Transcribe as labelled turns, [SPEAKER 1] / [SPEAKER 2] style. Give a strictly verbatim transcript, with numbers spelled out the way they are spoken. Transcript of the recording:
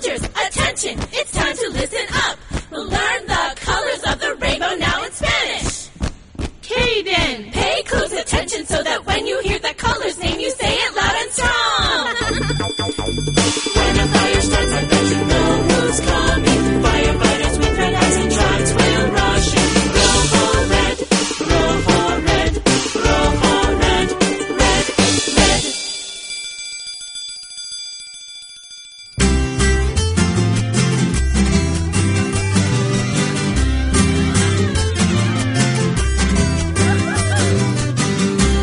[SPEAKER 1] soldiers, attention, it's time to listen up. We'll learn the colors of the rainbow now in Spanish.
[SPEAKER 2] Kaden,
[SPEAKER 1] pay close attention so